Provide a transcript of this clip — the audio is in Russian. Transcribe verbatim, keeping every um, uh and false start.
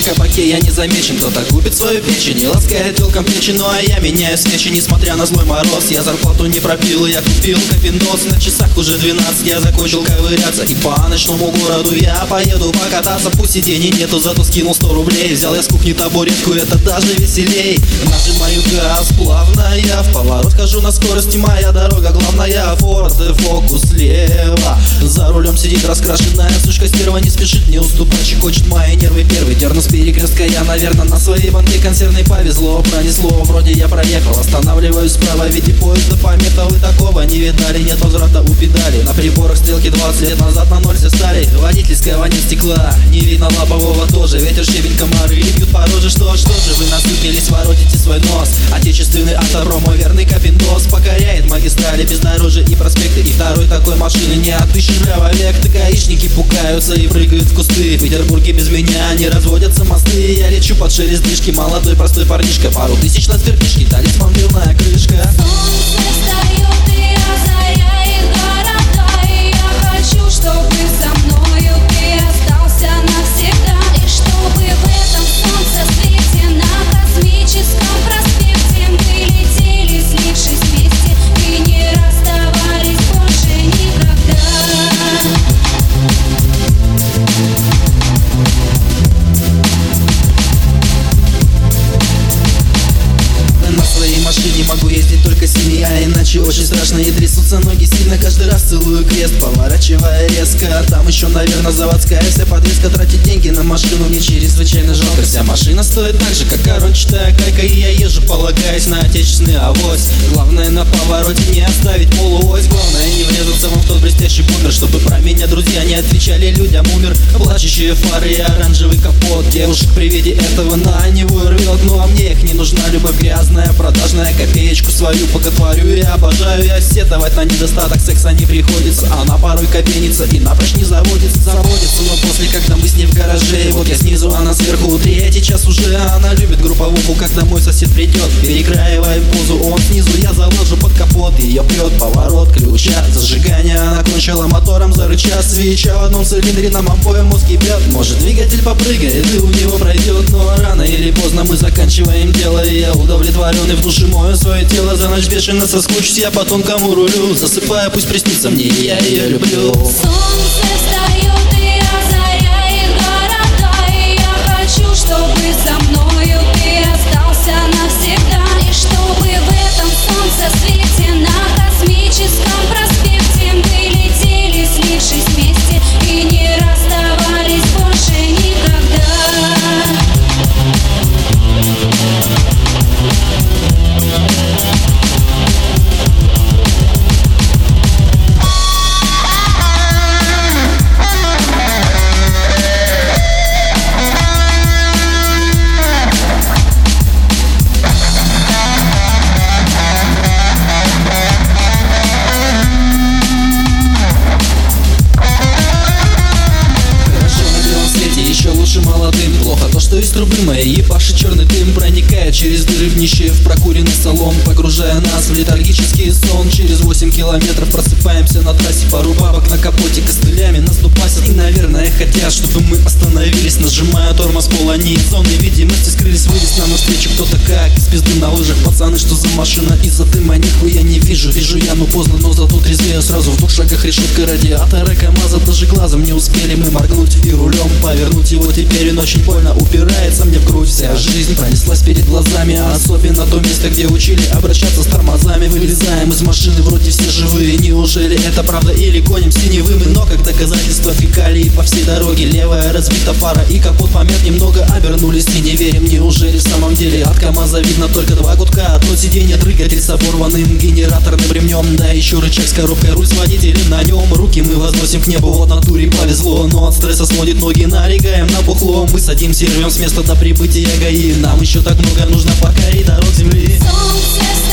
кабаке я не замечен. Кто-то губит свою печень и ласкает телком плечи. Ну а я меняю свечи, несмотря на злой мороз. Я зарплату не пропил, я купил кофендос. На часах уже двенадцать, я закончил ковыряться. И по ночному городу я поеду покататься. Пусть сидений нету, зато скинул сто рублей. Взял я с кухни табуретку, это даже веселей. Нажимаю газ плавно, я в поворот хожу на скорости. Моя дорога главная, Форд Фокус слева. За рулем сидит раскрашенная сучка стерва. Не спешит не уступать, щекочет мои нервы первый. Дерну с перекрестка я, наверное, на своей банке консервной. Повезло, пронесло, вроде я проехал. Останавливаюсь справа, виде поезда помета. Вы такого не видали, нет возврата у педали. На приборах стрелки двадцать лет назад на ноль все стали. Водительского не стекла, не видно лобового тоже. Ветер, щебень, комары бьют по роже. Что, что же вы наступились, воротите свой нос? Отечественный автопром, мой верный капиндос. Покоряет магистрали, бездорожья и проспекты. И второй такой машины не отыщешь век. Так гаишники пукаются и прыгают в кусты. В Петербурге без меня не разводятся мосты. Я лечу под шелест движки, молодой простой парнишка. Пару тысяч на сверхишке, талисман дневная крышка. Солнце встает и озаряет города. И я хочу, чтобы со мною ты остался навсегда. И чтобы в этом солнце свете на космическом проспекте мы летели, слившись вместе, и не расставались больше никогда. На своей машине могу ездить только синий, а иначе очень страшно и трясутся ноги сильно. Каждый раз целую крест, поворачивая резко. Там еще, наверное, заводская вся подвеска. Тратить деньги на машину мне чрезвычайно жалко. Вся машина стоит так же, как корончатая кайка. И я езжу, полагаясь на отечественный авось. Главное на повороте не оставить полуось. Главное не врезаться вам в тот блестящий бумер. Чтобы про меня друзья не отвечали, людям умер. Плачущие фары и оранжевый капот. Девушек при виде этого на него рвет. Ну а мне их не нужна любовь грязная, продажная. Копеечку свою боготворю, я обожаю. Я сетовать на недостаток секса не приходится. Она порой копенится и напрочь не заводится. Заводится, но после, когда мы с ней в гараже. Вот я снизу, она сверху, третий час уже. Она любит групповуху, когда мой сосед придет. Перекраиваем позу, он снизу, я заложу под капот. Ее прет поворот ключа, зажигание. Она кончила мотором, зарыча свеча. В одном цилиндре нам обоим мозг ебет. Может, двигатель попрыгает и у него пройдет. Но рано или поздно мы заканчиваем дело. И я удовлетворенный в душе мою свое тело. За ночь бешено соскучусь я по тонкому рулю. Засыпая, пусть приснится мне, и я ее люблю. Солнце встает и озаряет города. И я хочу, чтобы со мною ты остался навсегда. И чтобы в этом солнце свете на космическом проспекте мы летели, слившись вместе, и не расставались больше никогда. Молодым плохо то, что из трубы моей ебаши черный дым проникает через дыры в днище в прокуренный салон, погружая нас в летаргический сон. Через восемь километров просыпаемся на трассе. Пару бабок на капоте костылями нас тупасят и, наверное, хотят, чтобы мы остановились. Нажимая тормоз, пол они из зоны видимости скрылись. Вылез нам навстречу кто-то как из пизды на лыжах. Пацаны, что за машина? Из-за дыма нихуя не вижу. Вижу я, но поздно, но зато трезвею сразу. В двух шагах решетка радиатора КамАЗа. Даже глазом не успели мы моргнуть и рулем повернуть его. Теперь он очень больно упирается мне в грудь. Вся жизнь пронеслась перед глазами, а особенно то место, где учили обращаться с тормозами. Вылезаем из машины, вроде все живые. Неужели это правда или гоним синевыми? Но как доказательство фекалий по всей дороге. Левая разбита фара и капот помят немного. Обернулись и не верим, неужели в самом деле от КамАЗа видно только два гудка. Одно сиденье, двигатель с оборванным генераторным ремнем. Да еще рычаг с коробкой, руль с водителем на нем. Руки мы возносим к небу, вот натуре повезло. Но от стресса сводит ноги, налегаем на бухло. Мы садимся и рвем с места до прибытия ГАИ. Нам еще так много нужно покорить дорог земли. Солнце